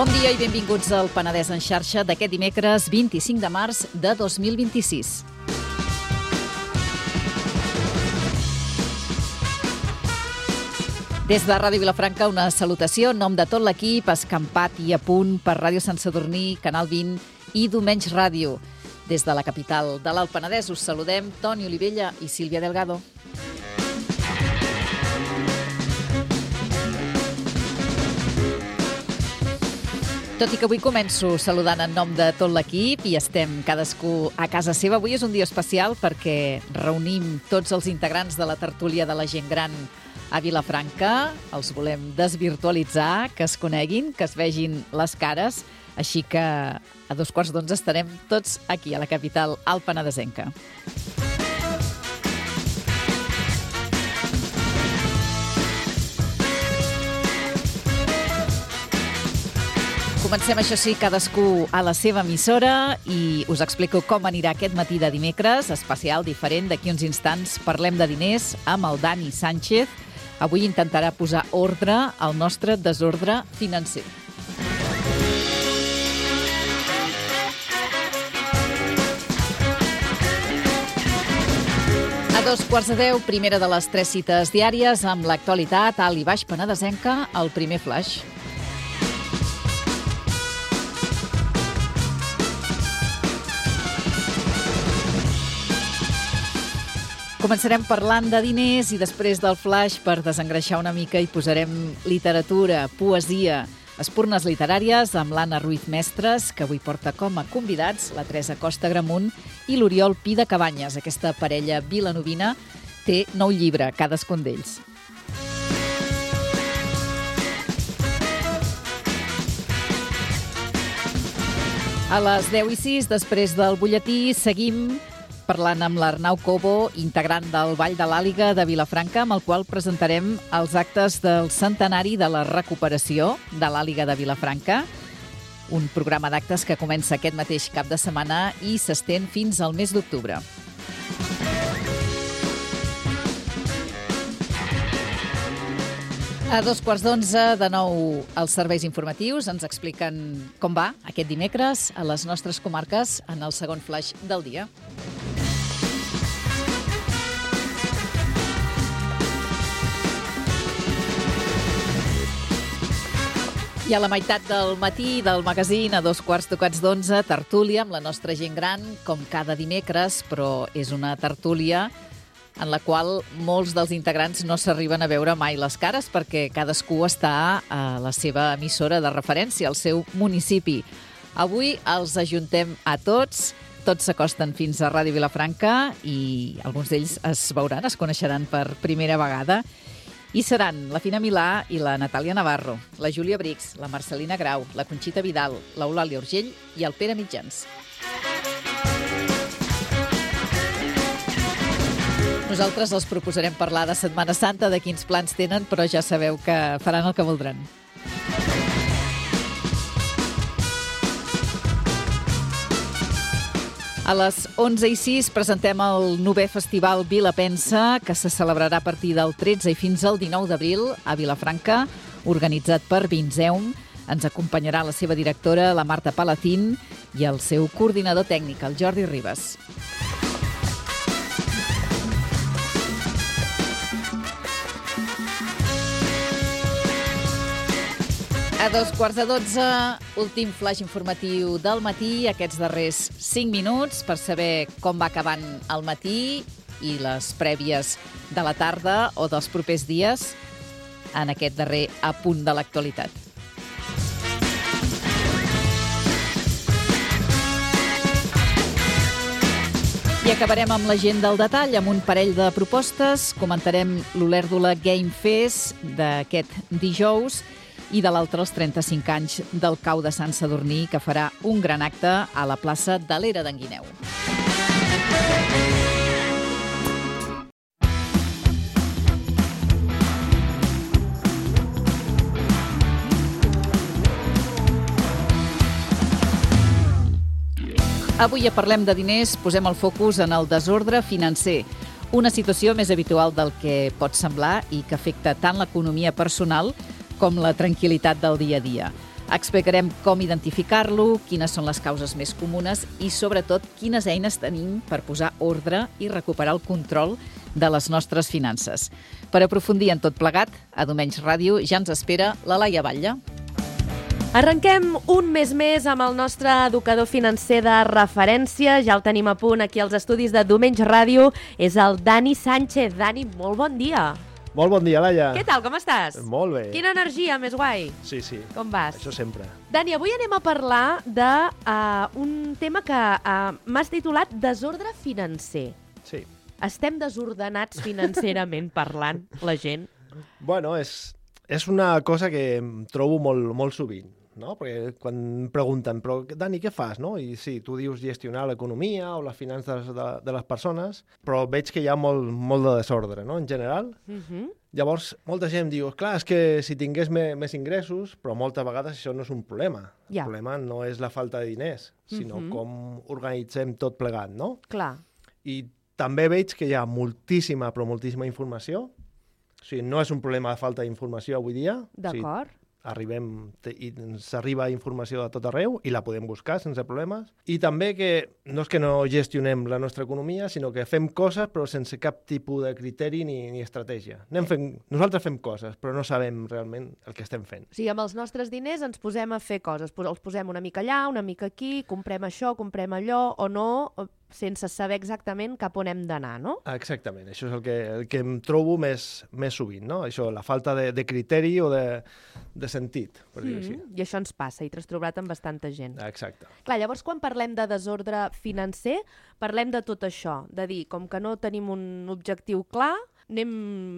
Bon dia i benvinguts al Penedès en xarxa d'aquest dimecres 25 de març de 2026. Des de Ràdio Vilafranca, una salutació en nom de tot l'equip, escampat i a punt per Ràdio Sant Sadurní, Canal 20 i Domenys Ràdio. Des de la capital de l'Alt Penedès us saludem Toni Olivella i Sílvia Delgado. Tot i que avui començo saludant en nom de tot l'equip i estem cadascú a casa seva, avui és un dia especial perquè reunim tots els integrants de la tertúlia de la gent gran a Vilafranca. Els volem desvirtualitzar, que es coneguin, que es vegin les cares, així que a 11:15 estarem tots aquí a la capital altpenedesenca. Comencem, això sí, cadascú a la seva emissora i us explico com anirà aquest matí de dimecres, especial, diferent. D'aquí uns instants parlem de diners amb el Dani Sánchez. Avui intentarà posar ordre al nostre desordre financer. A 11:15, primera de les 3 cites diàries amb l'actualitat alt i baix penedesenca, el primer flash. Començarem parlant de diners i després del flash, per desengreixar una mica, hi posarem literatura, poesia, espurnes literàries amb l'Anna Ruiz Mestres, que avui porta com a convidats la Teresa Costa Gramunt i l'Oriol Pi de Cabanyes. Aquesta parella vilanovina té 9 llibres, cadascun d'ells. A les 10:06, després del butlletí, seguim parlant amb l'Arnau Cobo, integrant del Ball de l'Àliga de Vilafranca, amb el qual presentarem els actes del centenari de la recuperació de l'Àliga de Vilafranca, un programa d'actes que comença aquest mateix cap de setmana i s'estén fins al mes d'octubre. A 11:15, de nou, els serveis informatius ens expliquen com va aquest dimecres a les nostres comarques en el segon flash del dia. I a la meitat del matí del magazín, a 11:15, tertúlia amb la nostra gent gran, com cada dimecres, però és una tertúlia en la qual molts dels integrants no s'arriben a veure mai les cares perquè cadascú està a la seva emissora de referència, al seu municipi. Avui els ajuntem a tots s'acosten fins a Ràdio Vilafranca i alguns d'ells es veuran, es coneixeran per primera vegada. I seran la Fina Milà i la Natàlia Navarro, la Júlia Brix, la Marcelina Grau, la Conxita Vidal, l'Eulàlia Urgell i el Pere Mitjans. Nosaltres els proposarem parlar de Setmana Santa, de quins plans tenen, però ja sabeu que faran el que voldran. A les 11:06 presentem el 9è Festival Vilapensa, que se celebrarà a partir del 13 i fins al 19 d'abril a Vilafranca, organitzat per Vinzeum. Ens acompanyarà la seva directora, la Marta Palacín, i el seu coordinador tècnic, el Jordi Ribas. A 11:15, últim flash informatiu del matí, aquests darrers 5 minuts per saber com va acabant el matí i les prèvies de la tarda o dels propers dies en aquest darrer apunt de l'actualitat. I acabarem amb la gent del detall, amb un parell de propostes. Comentarem l'Olèrdola Game Fest d'aquest dijous i de l'altre els 35 anys del Cau de Sant Sadurní, que farà un gran acte a la plaça de l'Era d'en Guineu. Avui ja parlem de diners, posem el focus en el desordre financer. Una situació més habitual del que pot semblar i que afecta tant l'economia personal com la tranquil·litat del dia a dia. Explicarem com identificar-lo, quines són les causes més comunes i, sobretot, quines eines tenim per posar ordre i recuperar el control de les nostres finances. Per aprofundir en tot plegat, a Domenys Ràdio ja ens espera la Laia Batlle. Arrenquem un mes més amb el nostre educador financer de referència. Ja el tenim a punt aquí als estudis de Domenys Ràdio. És el Dani Sánchez. Dani, molt bon dia. Molt bon dia, Laia. Què tal, com estàs? Molt bé. Quina energia, més guai. Sí, sí. Com vas? Això sempre. Dani, avui anem a parlar d'un tema que m'has titulat Desordre financer. Sí. Estem desordenats financerament parlant, la gent? Bueno, és una cosa que em trobo molt sovint, no? Perquè quan em pregunten, però Dani, què fas? No? I sí, tu dius gestionar l'economia o les finances de les persones, però veig que hi ha molt de desordre, no? En general. Llavors, molta gent diu, clar, és que si tingués més ingressos, però moltes vegades això no és un problema. Ja. El problema no és la falta de diners, sinó com organitzem tot plegat, no? Clar. I també veig que hi ha moltíssima informació. O sigui, no és un problema de falta d'informació avui dia. D'acord. O sigui, ens arriba informació de tot arreu i la podem buscar sense problemes. I també que no és que no gestionem la nostra economia, sinó que fem coses però sense cap tipus de criteri ni estratègia. Nosaltres fem coses, però no sabem realment el que estem fent. O sigui, amb els nostres diners ens posem a fer coses. Els posem una mica allà, una mica aquí, comprem això, comprem allò, o no, sense saber exactament cap on hem d'anar, no? Exactament, això és el que em trobo més sovint, no? Això, la falta de criteri o de sentit, per dir-ho així. I això ens passa, i t'has trobat amb bastanta gent. Exacte. Clar, llavors quan parlem de desordre financer, parlem de tot això, de dir, com que no tenim un objectiu clar, anem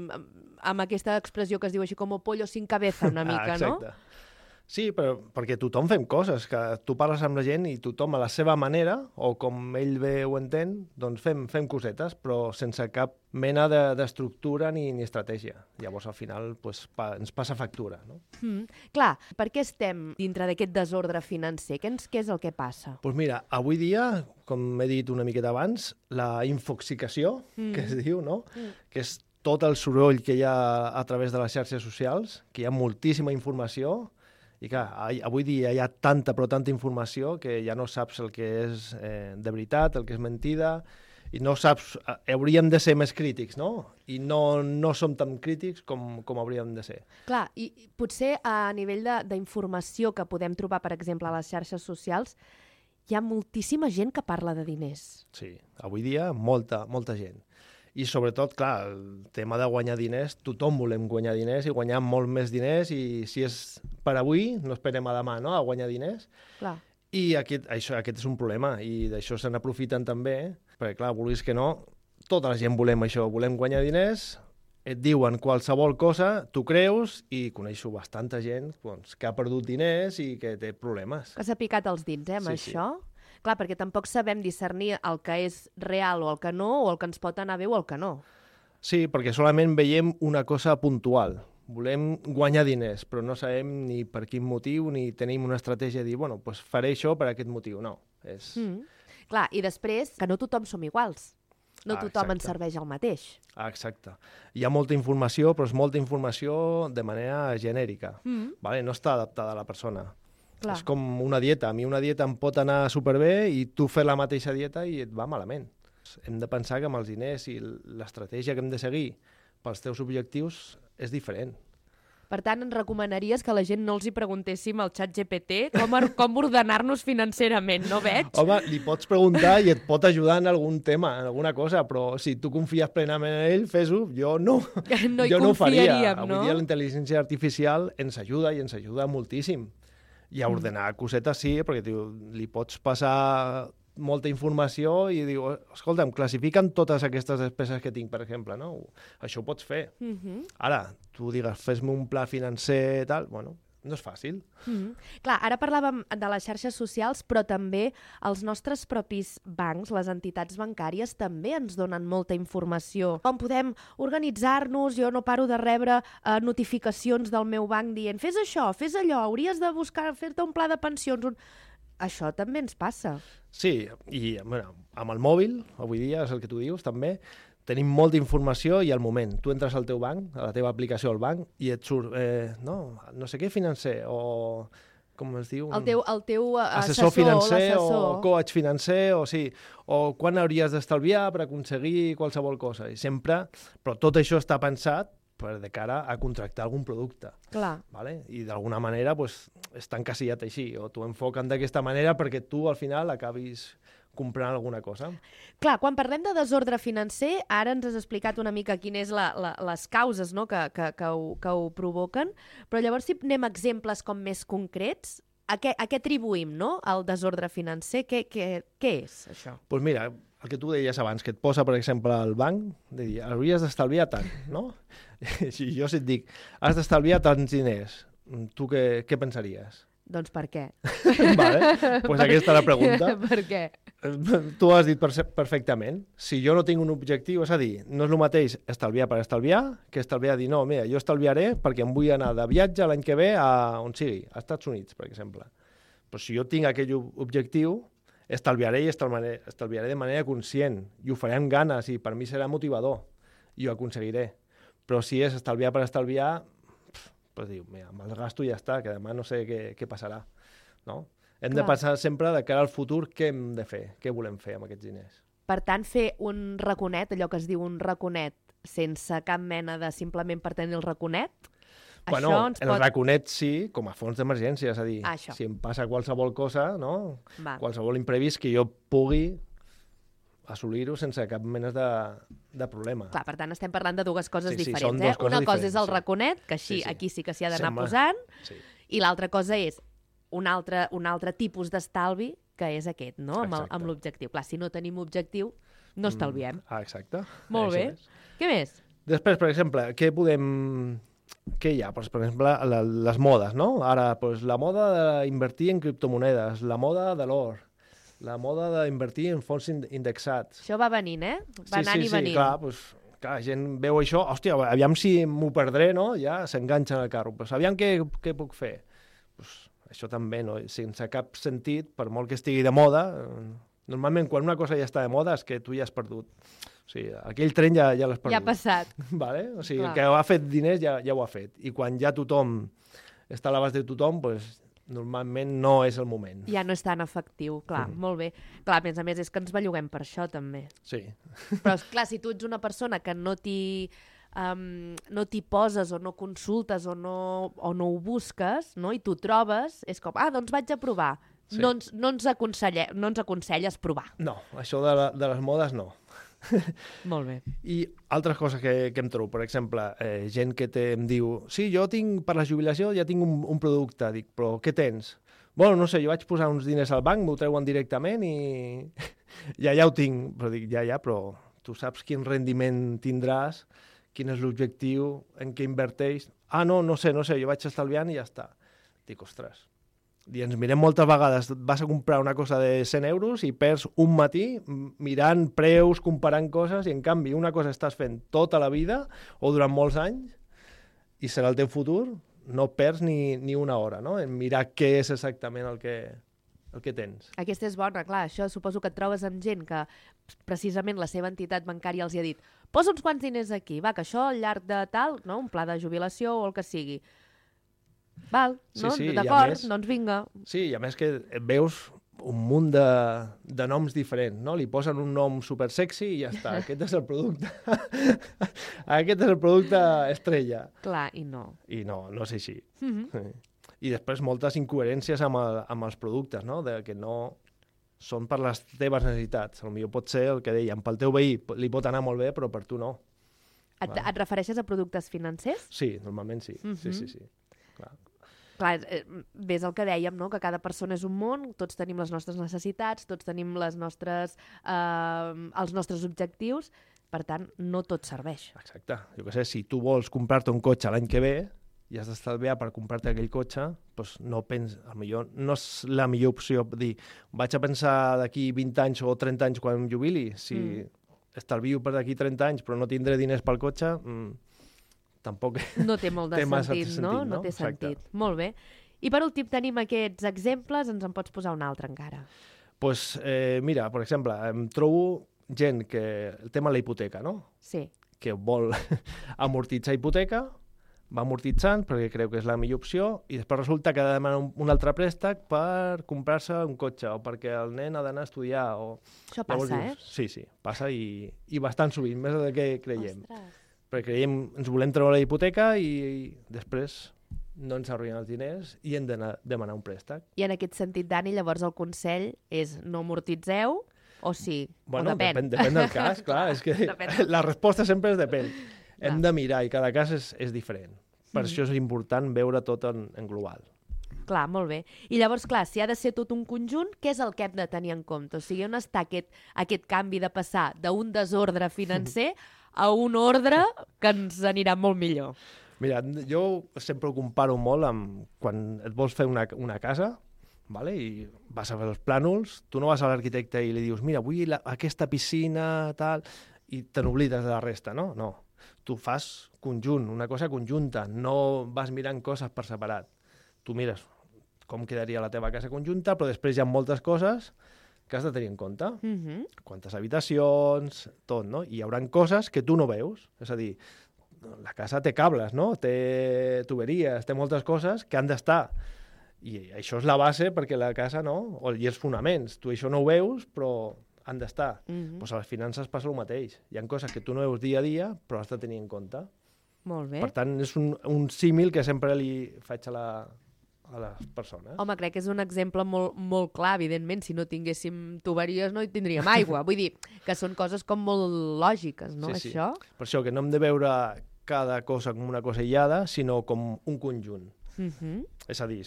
amb aquesta expressió que es diu així com pollo sin cabeza una mica, no? Exacte. Sí, però perquè tothom fem coses, que tu parles amb la gent i tothom a la seva manera, o com ell bé ho entén, doncs fem cosetes, però sense cap mena d'estructura ni estratègia. Llavors, al final, ens passa factura, no? Clar, per què estem dintre d'aquest desordre financer? Què és el que passa? Doncs mira, avui dia, com he dit una miqueta abans, la infoxicació, que es diu, no? Que és tot el soroll que hi ha a través de les xarxes socials, que hi ha moltíssima informació. I clar, avui dia hi ha tanta informació que ja no saps el que és de veritat, el que és mentida, i no saps... Hauríem de ser més crítics, no? I no som tan crítics com hauríem de ser. Clar, i potser a nivell d'informació que podem trobar, per exemple, a les xarxes socials, hi ha moltíssima gent que parla de diners. Sí, avui dia molta gent. I sobretot, clar, el tema de guanyar diners, tothom volem guanyar diners i guanyar molt més diners, i si és per avui, no esperem a demà, no?, a guanyar diners. Clar. I aquest és un problema, i d'això se n'aprofiten també, perquè clar, vulguis que no, tota la gent volem això, volem guanyar diners, et diuen qualsevol cosa, tu creus, i coneixo bastanta gent doncs, que ha perdut diners i que té problemes. Que s'ha picat els dits, amb això? Sí. Clar, perquè tampoc sabem discernir el que és real o el que no, o el que ens pot anar bé o el que no. Sí, perquè solament veiem una cosa puntual. Volem guanyar diners, però no sabem ni per quin motiu, ni tenim una estratègia de dir, bueno, doncs faré això per aquest motiu. No. Clar, i després, que no tothom som iguals. No tothom ens serveix el mateix. Exacte. Hi ha molta informació, però és molta informació de manera genèrica. Vale? No està adaptada a la persona. Clar. És com una dieta. A mi una dieta em pot anar superbé i tu fes la mateixa dieta i et va malament. Hem de pensar que amb els diners i l'estratègia que hem de seguir pels teus objectius és diferent. Per tant, ens recomanaries que la gent no els hi preguntéssim al ChatGPT com ordenar-nos financerament, no veig? Home, li pots preguntar i et pot ajudar en algun tema, en alguna cosa, però si tu confies plenament en ell, fes-ho. Jo no. No hi confiaríem, no? Avui dia la intel·ligència artificial ens ajuda, i ens ajuda moltíssim. I a ordenar cosetes sí, perquè li pots passar molta informació i diu, escolta'm, classifica'm totes aquestes despeses que tinc, per exemple, no? Això ho pots fer. Ara, tu digues, fes-me un pla financer i tal, bueno, no és fàcil. Clar, ara parlàvem de les xarxes socials, però també els nostres propis bancs, les entitats bancàries, també ens donen molta informació. Com podem organitzar-nos? Jo no paro de rebre notificacions del meu banc dient fes això, fes allò, hauries de buscar fer-te un pla de pensions. Això també ens passa. Sí, i bueno, amb el mòbil, avui dia, és el que tu dius, també, tenim molta informació i al moment. Tu entres al teu banc, a la teva aplicació al banc, i et surt, no sé què financer, o com es diu? El teu assessor financer l'assessor. o coach financer, o quan hauries d'estalviar per aconseguir qualsevol cosa. I sempre, però tot això està pensat per de cara a contractar algun producte. Clar. Vale? I d'alguna manera pues, està encasillat així, o t'ho enfoquen d'aquesta manera perquè tu al final acabis comprant alguna cosa. Clar, quan parlem de desordre financer, ara ens has explicat una mica quines les causes, no?, que ho provoquen, però llavors si anem a exemples com més concrets, a què atribuïm, no?, el desordre financer? Què és, això? Doncs mira, el que tu deies abans, que et posa, per exemple, al banc, de dir, hauries d'estalviar tant, no? Si jo si et dic, has d'estalviar tants diners, tu què pensaries? Doncs per què? Vale, doncs aquesta és la pregunta. Per què? Tu ho has dit perfectament. Si jo no tinc un objectiu, és a dir, no és el mateix estalviar per estalviar que estalviar dir, no, mira, jo estalviaré perquè em vull anar de viatge l'any que ve a on sigui, als Estats Units, per exemple. Però si jo tinc aquell objectiu, estalviaré i estalviaré de manera conscient i ho faré amb ganes i per mi serà motivador i ho aconseguiré. Però si és estalviar per estalviar, doncs diu, mira, me'l gasto i ja està, que demà no sé què passarà, no? Hem de pensar sempre de cara al futur què hem de fer, què volem fer amb aquests diners. Per tant, fer un raconet, allò que es diu un raconet, sense cap mena de simplement per tenir el raconet, Bueno, això ens el pot... raconet sí, com a fons d'emergència, és a dir, Això. si em passa qualsevol cosa, no? Va. Qualsevol imprevist que jo pugui assolir-ho sense cap mena de problema. Clar, per tant, estem parlant de dues coses Sí, diferents. són dues coses Una cosa diferents, és el sí. raconet, que així, Sí. aquí sí que s'hi ha d'anar Sembla. posant, Sí. i l'altra cosa és un altre tipus d'estalvi, que és aquest, no? Exacte. Amb l'objectiu. Clar, si no tenim objectiu, no estalviem. Exacte. Molt Això bé. és. Què més? Després, per exemple, què hi ha? Pues, per exemple, les modes, no? Ara, pues, la moda d'invertir en criptomonedes, la moda de l'or, la moda d'invertir en fons indexats. Això va venint, eh? Va anant i venint. Clar, pues, clar, la gent veu això, hòstia, aviam si m'ho perdré, no? Ja s'enganxen al carro. Pues, aviam què puc fer? Pues, això també, no? Sense cap sentit, per molt que estigui de moda, normalment quan una cosa ja està de moda és que tu ja has perdut. O sigui, aquell tren ja l'has perdut. Ja ha passat. Vale? O sigui, Clar. el que ha fet diners ja ho ha fet. I quan ja tothom està a l'abast de tothom, pues, normalment no és el moment. Ja no és tan efectiu, clar, molt bé. Clar, a més és que ens belluguem per això, també. Sí. Però, clar, si tu ets una persona que no t'hi poses o no consultes o no ho busques, no? I t'ho trobes, és com, doncs vaig a provar. Sí. No ens aconselles provar. No, això de les modes no. Molt bé. I altres coses que em trobo, per exemple, gent que em diu, sí, jo tinc per la jubilació, ja tinc un producte. Dic, però què tens? Bueno, no sé, jo vaig posar uns diners al banc, m'ho treuen directament i ja ho tinc. Però dic, però tu saps quin rendiment tindràs, quin és l'objectiu, en què inverteix? No sé, jo vaig estalviant i ja està. Dic, ostres, i ens mirem moltes vegades, vas a comprar una cosa de 100 euros i perds un matí mirant preus, comparant coses, i en canvi una cosa estàs fent tota la vida o durant molts anys i serà el teu futur, no perds ni una hora, no? En mirar què és exactament el que tens. Aquesta és bona, clar, això suposo que et trobes amb gent que precisament la seva entitat bancària els hi ha dit posa uns quants diners aquí, va, que això al llarg de tal, no? Un pla de jubilació o el que sigui. Val, no? Sí, d'acord, doncs vinga. Sí, i a més que veus un munt de noms diferents, no? Li posen un nom super sexy i ja està, aquest és el producte. Aquest és el producte estrella. Clar, i no. I no és així. I després moltes incoherències amb els productes, no? Que no són per les teves necessitats. Potser pot ser el que dèiem, pel teu veí li pot anar molt bé, però per tu no. Et refereixes a productes financers? Sí, normalment sí. Sí. Clar, ves el que dèiem, no? Que cada persona és un món, tots tenim les nostres necessitats, tots tenim els nostres objectius, per tant, no tot serveix. Exacte. Jo què sé, si tu vols comprar-te un cotxe l'any que ve i has d'estalviar per comprar-te aquell cotxe, doncs no és la millor opció dir, vaig a pensar d'aquí 20 anys o 30 anys quan em jubili, si estalvio per d'aquí 30 anys però no tindré diners pel cotxe, tampoc no té molt de sentit, no? No té sentit. Molt bé. I per últim tenim aquests exemples, ens en pots posar un altre encara. Doncs mira, per exemple, em trobo gent que el tema de la hipoteca, no? Sí. Que vol amortitzar hipoteca, va amortitzant perquè creu que és la millor opció i després resulta que ha de demanar un altre préstec per comprar-se un cotxe o perquè el nen ha d'anar a estudiar. Això passa, Sí, passa i bastant sovint, més del que creiem. Ostres. Perquè creiem, ens volem treure la hipoteca i després no ens arriben els diners i hem d'anar a demanar un préstec. I en aquest sentit, Dani, llavors el consell és no amortitzeu o sí? Bueno, o depèn? Depèn del cas, clar. És que la resposta sempre és depèn. Hem de mirar i cada cas és diferent. Per això és important veure tot en global. Clar, molt bé. I llavors, clar, si ha de ser tot un conjunt, què és el que hem de tenir en compte? O sigui, on està aquest canvi de passar d'un desordre financer a un ordre que ens anirà molt millor? Mira, jo sempre ho comparo molt amb quan et vols fer una casa, vale? I vas a fer els plànols, tu no vas a l'arquitecte i li dius mira, vull aquesta piscina, tal, i te n'oblides de la resta, no? No. Tu fas conjunt, una cosa conjunta, no vas mirant coses per separat. Tu mires com quedaria la teva casa conjunta, però després hi ha moltes coses que has de tenir en compte. Quantes habitacions, tot, no? I hi haurà coses que tu no veus. És a dir, la casa té cables, no? Té tuberies, té moltes coses que han d'estar. I això és la base perquè la casa, no? I els fonaments. Tu això no ho veus, però han d'estar. Pues a les finances passa el mateix. Hi ha coses que tu no veus dia a dia, però has de tenir en compte. Molt bé. Per tant, és un símil que sempre li faig a les persones. Home, crec que és un exemple molt, molt clar, evidentment. Si no tinguéssim tuberies no hi tindríem aigua. Vull dir que són coses com molt lògiques, no, sí. això? Per això que no hem de veure cada cosa com una cosa aïllada, sinó com un conjunt. És a dir,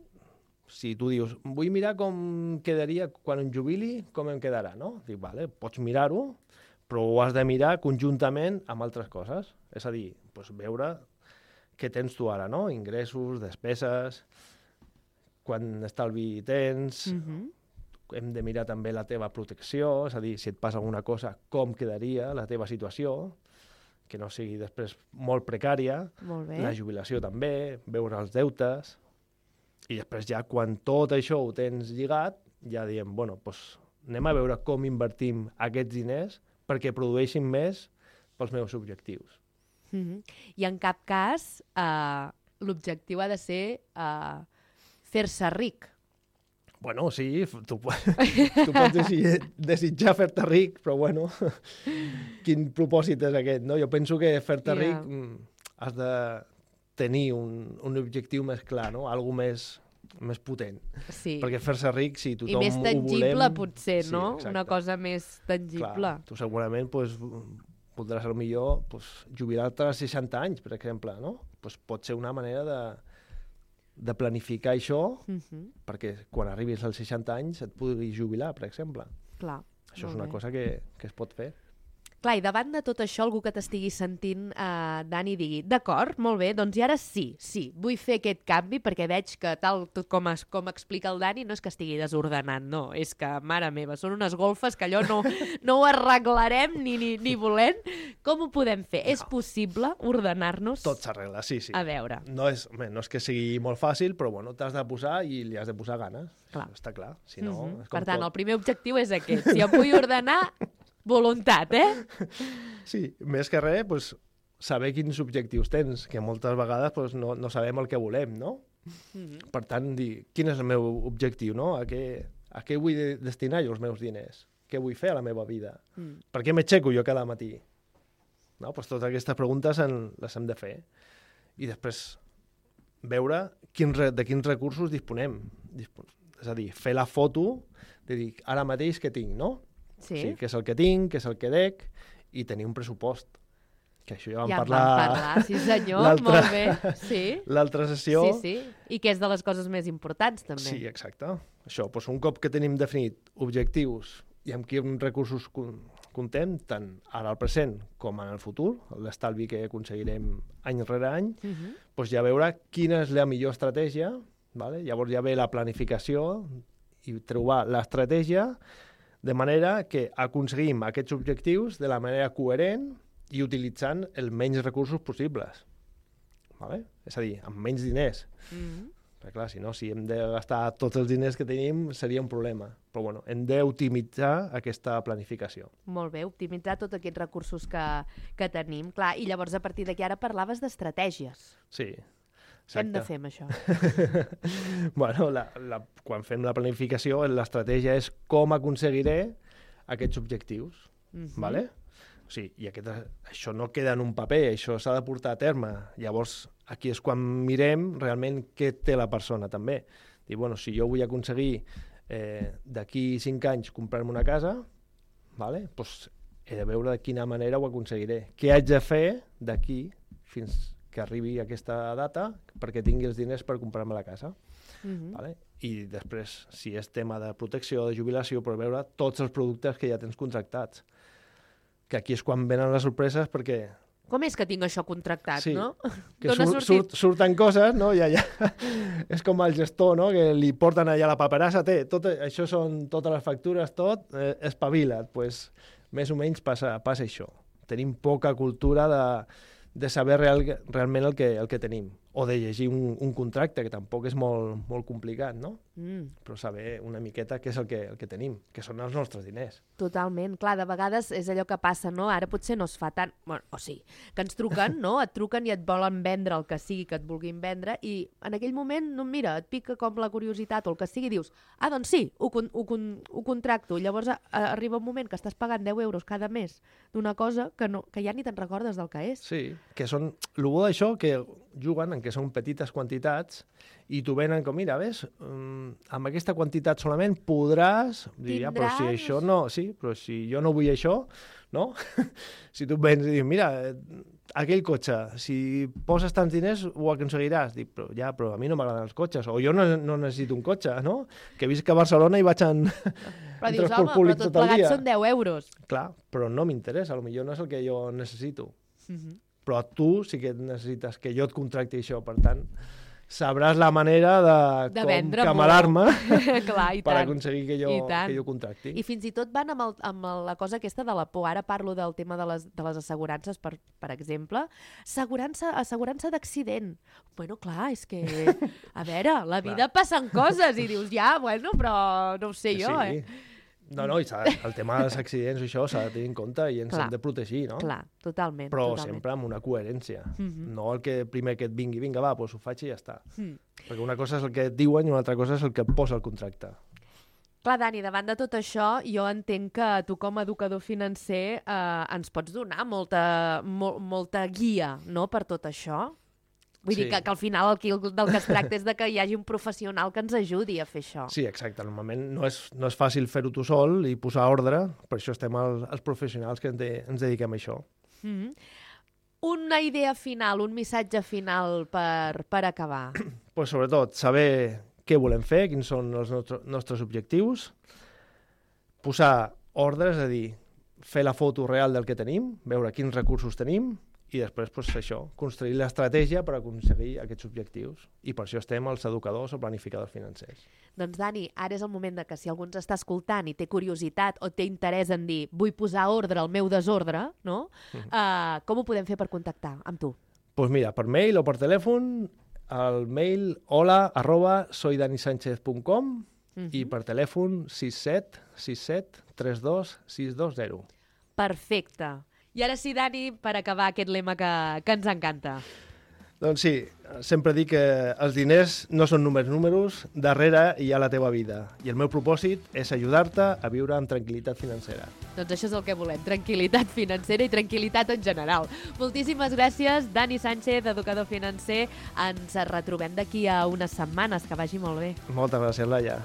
si tu dius, vull mirar com quedaria quan em jubili, com em quedarà, no? Dic, vale, pots mirar-ho, però ho has de mirar conjuntament amb altres coses. És a dir, veure què tens tu ara, no? Ingressos, despeses, quan estalvi tens, hem de mirar també la teva protecció, és a dir, si et passa alguna cosa, com quedaria la teva situació, que no sigui després molt precària, la jubilació també, veure els deutes, i després ja quan tot això ho tens lligat, ja diem, bueno, doncs anem a veure com invertim aquests diners perquè produeixin més pels meus objectius. I en cap cas l'objectiu ha de ser fer-se ric. Bueno, sí, tu pots desitjar fer-te ric, però bueno, quin propòsit és aquest, no? Jo penso que fer-te ric has de tenir un objectiu més clar, no? Algo més potent. Sí. Perquè fer-se ric, si tothom ho volem... I més tangible, potser, no? Sí, una cosa més tangible. Clar, tu segurament voldràs millor jubilar-te als 60 anys, per exemple, no? Pot ser una manera de planificar això perquè quan arribis als 60 anys et puguis jubilar, per exemple. Clar. Això és una cosa que es pot fer. Clar, i davant de tot això, algú que t'estigui sentint, Dani, digui, d'acord, molt bé, doncs i ara sí, vull fer aquest canvi perquè veig que tal com explica el Dani no és que estigui desordenant, no, és que, mare meva, són unes golfes que allò no ho arreglarem ni volent. Com ho podem fer? És possible ordenar-nos? Tot s'arregla, sí. A veure. No és que sigui molt fàcil, però bueno, t'has de posar i li has de posar ganes. Clar. Està clar. Si no, és com per tant, tot. el primer objectiu és aquest. Si em vull ordenar... Voluntat, Sí, més que res, saber quins objectius tens, que moltes vegades no sabem el que volem, no? Per tant, dir, quin és el meu objectiu, no? A què vull destinar jo els meus diners? Què vull fer a la meva vida? Per què m'aixeco jo cada matí? No? Totes aquestes preguntes les hem de fer. I després veure de quins recursos disponem. És a dir, fer la foto de dir, ara mateix què tinc, no? Sí. O sigui, què és el que tinc, què és el que dec, i tenir un pressupost. Que això ja vam parlar... Ja vam parlar, sí senyor, molt bé. Sí. L'altra sessió... Sí, i que és de les coses més importants, també. Sí, exacte. Això, un cop que tenim definit objectius i amb quins recursos comptem, tant ara al present com en el futur, l'estalvi que aconseguirem any rere any, ja veure quina és la millor estratègia, vale? Llavors ja ve la planificació i trobar l'estratègia de manera que aconseguim aquests objectius de la manera coherent i utilitzant els menys recursos possibles. Vale? És a dir, amb menys diners. Clar, si no, si hem de gastar tots els diners que tenim, seria un problema. Però bueno, hem d'optimitzar aquesta planificació. Molt bé, optimitzar tots aquests recursos que tenim. Clar, i llavors, a partir d'aquí, ara parlaves d'estratègies. Sí, Què hem de fer amb això? Bueno, quan fem la planificació, l'estratègia és com aconseguiré aquests objectius. Vale? O sigui, i això no queda en un paper, això s'ha de portar a terme. Llavors, aquí és quan mirem realment què té la persona també. Dir, bueno, si jo vull aconseguir d'aquí 5 anys comprar-me una casa, vale? Pues he de veure de quina manera ho aconseguiré. Què haig de fer d'aquí fins que arribi aquesta data perquè tingui els diners per comprar-me la casa. Vale? I després, si és tema de protecció, de jubilació, per veure tots els productes que ja tens contractats. Que aquí és quan venen les sorpreses perquè... Com és que tinc això contractat, sí, no? Que surten coses, no? Ja. És com el gestor, no? Que li porten allà la paperassa, això són totes les factures, tot, espavila't. Pues, més o menys passa això. Tenim poca cultura de saber realment el que tenim. O de llegir un contracte, que tampoc és molt complicat, no? Però saber una miqueta què és el que tenim, que són els nostres diners. Totalment. Clar, de vegades és allò que passa, no? Ara potser no es fa tant... Bueno, o sí, que ens truquen, no? Et truquen i et volen vendre el que sigui que et vulguin vendre i en aquell moment, no, mira, et pica com la curiositat o el que sigui, dius, doncs sí, ho contracto. Llavors arriba un moment que estàs pagant 10 euros cada mes d'una cosa que ja ni te'n recordes del que és. Sí, que són... El bo d'això, que juguen, que són petites quantitats, i t'ho venen com, mira, ves, amb aquesta quantitat solament podràs... Dir, però si això no... Sí, però si jo no vull això, no? Si tu vens i dius, mira, aquell cotxe, si poses tants diners ho aconseguiràs. Dic, però a mi no m'agraden els cotxes, o jo no necessito un cotxe, no? Que visc a Barcelona i vaig en transport públic tot el dia. Però tot plegat són 10 euros. Clar, però no m'interessa, potser no és el que jo necessito. Però tu sí que necessites que jo et contracti això, per tant, sabràs la manera de com camalar-me per aconseguir que jo contracti. I fins i tot van amb la cosa aquesta de la por. Ara parlo del tema de les assegurances, per exemple. Assegurança d'accident. Bueno, clar, és que, a veure, la vida passen coses i dius, però no ho sé jo, No, i el tema dels accidents i això s'ha de tenir en compte i ens hem de protegir, no? Clar, totalment. Però sempre amb una coherència. No el que primer que et vingui, vinga, doncs ho faig i ja està. Perquè una cosa és el que et diuen i una altra cosa és el que posa el contracte. Clar, Dani, davant de tot això, jo entenc que tu com a educador financer ens pots donar molta guia, no?, per tot això. Vull dir que al final del que es tracta és que hi hagi un professional que ens ajudi a fer això. Sí, exacte. Normalment no és fàcil fer-ho tu sol i posar ordre, per això estem els professionals que ens dediquem a això. Una idea final, un missatge final per acabar. Pues sobretot, saber què volem fer, quins són els nostres objectius, posar ordre, és a dir, fer la foto real del que tenim, veure quins recursos tenim, i després, això, construir l'estratègia per aconseguir aquests objectius. I per això estem els educadors o planificadors financers. Doncs, Dani, ara és el moment que si algú ens està escoltant i té curiositat o té interès en dir vull posar ordre al meu desordre, no? Com ho podem fer per contactar amb tu? Doncs mira, per mail o per telèfon, el mail hola@soydanisanchez.com i per telèfon 67 32 620. Perfecte. I ara sí, Dani, per acabar aquest lema que ens encanta. Doncs sí, sempre dic que els diners no són números, darrere hi ha la teva vida. I el meu propòsit és ajudar-te a viure amb tranquil·litat financera. Doncs això és el que volem, tranquil·litat financera i tranquil·litat en general. Moltíssimes gràcies, Dani Sánchez, educador financer. Ens retrobem d'aquí a unes setmanes, que vagi molt bé. Moltes gràcies, Laia.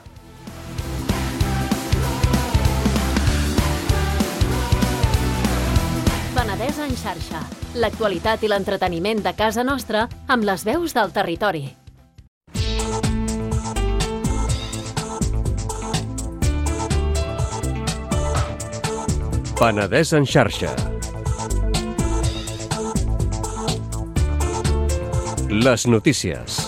Penedès en xarxa. L'actualitat i l'entreteniment de casa nostra amb les veus del territori. Penedès en xarxa. Les notícies.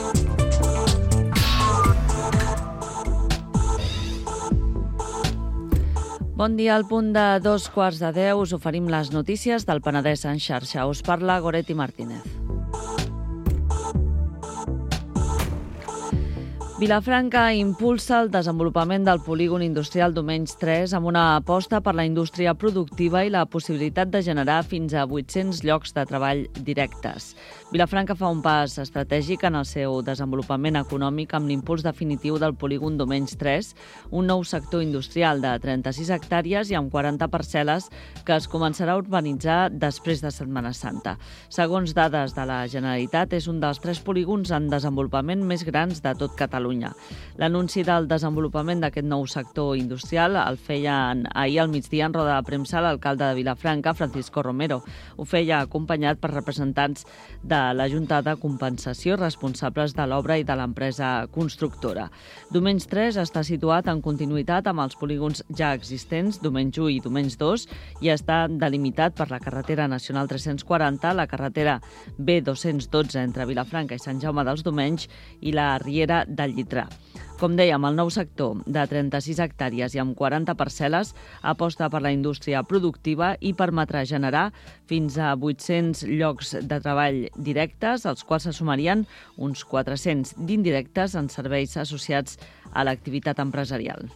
Bon dia, al punt de 2:15 us oferim les notícies del Penedès en xarxa. Us parla Goretti Martínez. Vilafranca impulsa el desenvolupament del polígon industrial Domenys 3 amb una aposta per la indústria productiva i la possibilitat de generar fins a 800 llocs de treball directes. Vilafranca fa un pas estratègic en el seu desenvolupament econòmic amb l'impuls definitiu del polígon Domenys 3, un nou sector industrial de 36 hectàrees i amb 40 parcel·les que es començarà a urbanitzar després de Setmana Santa. Segons dades de la Generalitat, és un dels 3 polígons en desenvolupament més grans de tot Catalunya. L'anunci del desenvolupament d'aquest nou sector industrial el feien ahir al migdia en roda de premsa l'alcalde de Vilafranca, Francisco Romero. Ho feia acompanyat per representants de la Junta de Compensació, responsables de l'obra i de l'empresa constructora. Domenys 3 està situat en continuïtat amb els polígons ja existents, Domenys 1 i Domenys 2, i està delimitat per la carretera nacional 340, la carretera B212 entre Vilafranca i Sant Jaume dels Domenys i la Riera del Llitrà. Com dèiem, el nou sector de 36 hectàrees i amb 40 parcel·les aposta per la indústria productiva i permetrà generar fins a 800 llocs de treball directes, als quals se sumarien uns 400 d'indirectes en serveis associats a l'activitat empresarial.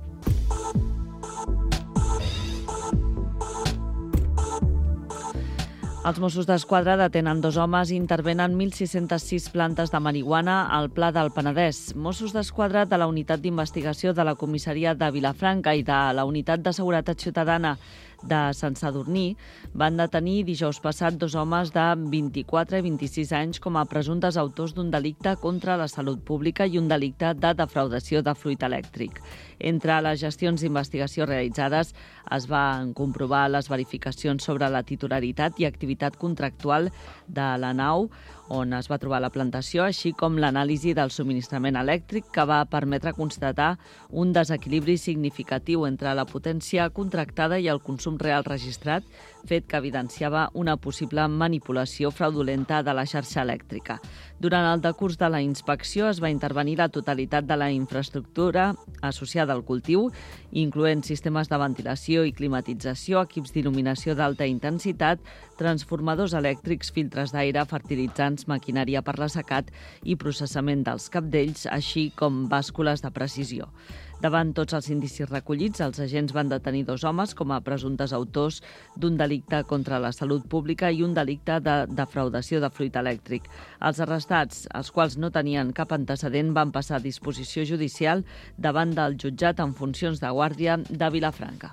Els Mossos d'Esquadra detenen 2 homes i intervenen 1.606 plantes de marihuana al Pla del Penedès. Mossos d'Esquadra de la Unitat d'Investigació de la Comissaria de Vilafranca i de la Unitat de Seguretat Ciutadana de Sant Sadurní van detenir dijous passat 2 homes de 24 i 26 anys com a presumptes autors d'un delicte contra la salut pública i un delicte de defraudació de fluid elèctric. Entre les gestions d'investigació realitzades es van comprovar les verificacions sobre la titularitat i activitat contractual de la nau on es va trobar la plantació, així com l'anàlisi del subministrament elèctric que va permetre constatar un desequilibri significatiu entre la potència contractada i el consum real registrat, fet que evidenciava una possible manipulació fraudulenta de la xarxa elèctrica. Durant el decurs de la inspecció es va intervenir la totalitat de la infraestructura associada al cultiu, incloent sistemes de ventilació i climatització, equips d'il·luminació d'alta intensitat, transformadors elèctrics, filtres d'aire, fertilitzants, maquinària per l'assecat i processament dels cabdells, així com bàscules de precisió. Davant tots els indicis recollits, els agents van detenir 2 homes com a presumptes autors d'un delicte contra la salut pública i un delicte de defraudació de fluid elèctric. Els arrestats, els quals no tenien cap antecedent, van passar a disposició judicial davant del jutjat en funcions de guàrdia de Vilafranca.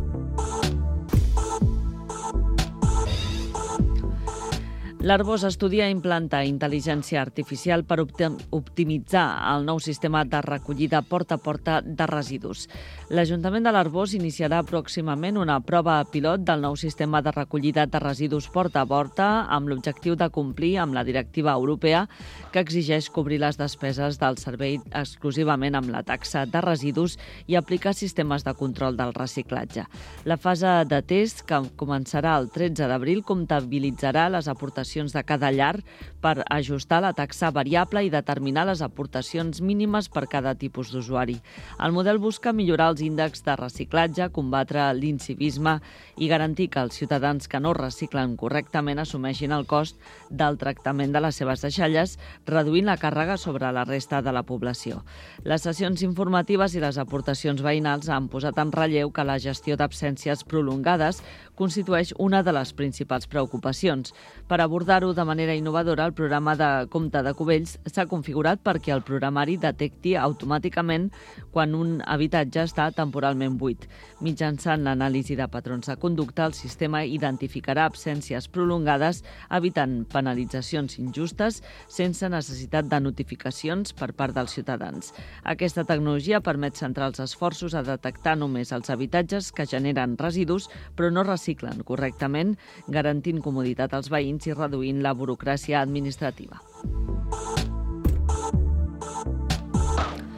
L'Arbós estudia implantar intel·ligència artificial per optimitzar el nou sistema de recollida porta a porta de residus. L'Ajuntament de l'Arbós iniciarà pròximament una prova pilot del nou sistema de recollida de residus porta a porta amb l'objectiu de complir amb la directiva europea que exigeix cobrir les despeses del servei exclusivament amb la taxa de residus i aplicar sistemes de control del reciclatge. La fase de test, que començarà el 13 d'abril, comptabilitzarà les aportacions de cada llar per ajustar la taxa variable i determinar les aportacions mínimes per cada tipus d'usuari. El model busca millorar els índexs de reciclatge, combatre l'incivisme i garantir que els ciutadans que no reciclen correctament assumeixin el cost del tractament de les seves deixalles, reduint la càrrega sobre la resta de la població. Les sessions informatives i les aportacions veïnals han posat en relleu que la gestió d'absències prolongades constitueix una de les principals preocupacions. Per abordar-ho de manera innovadora, el programa de Compte de Cubells s'ha configurat perquè el programari detecti automàticament quan un habitatge està temporalment buit. Mitjançant l'anàlisi de patrons de conducta, el sistema identificarà absències prolongades, evitant penalitzacions injustes sense necessitat de notificacions per part dels ciutadans. Aquesta tecnologia permet centrar els esforços a detectar només els habitatges que generen residus però no reciclen correctament, garantint comoditat als veïns i reduint la burocràcia administrativa.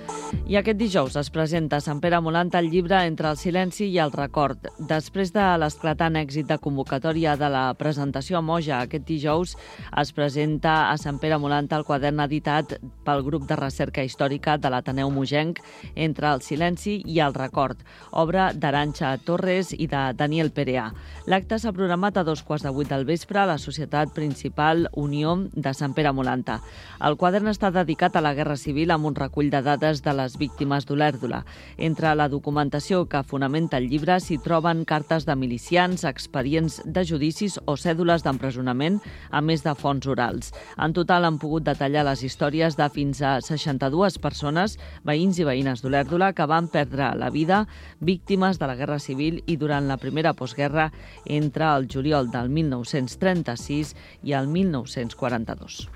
I aquest dijous es presenta a Sant Pere Molanta el llibre Entre el silenci i el record. Després de l'esclatant èxit de convocatòria de la presentació a Moja aquest dijous, es presenta a Sant Pere Molanta el quadern editat pel grup de recerca històrica de l'Ateneu Mogenc Entre el silenci i el record, obra d'Arantxa Torres i de Daniel Perea. L'acte s'ha programat a 7:15 del vespre a la Societat Principal Unió de Sant Pere Molanta. El quadern està dedicat a la Guerra Civil amb un recull de dades de les víctimes d'Olèrdola. Entre la documentació que fonamenta el llibre s'hi troben cartes de milicians, expedients de judicis o cèdules d'empresonament, a més de fonts orals. En total han pogut detallar les històries de fins a 62 persones, veïns i veïnes d'Olèrdola, que van perdre la vida víctimes de la Guerra Civil i durant la primera postguerra entre el juliol del 1936 i el 1942.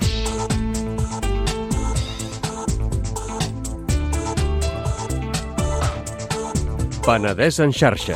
Penedès en xarxa.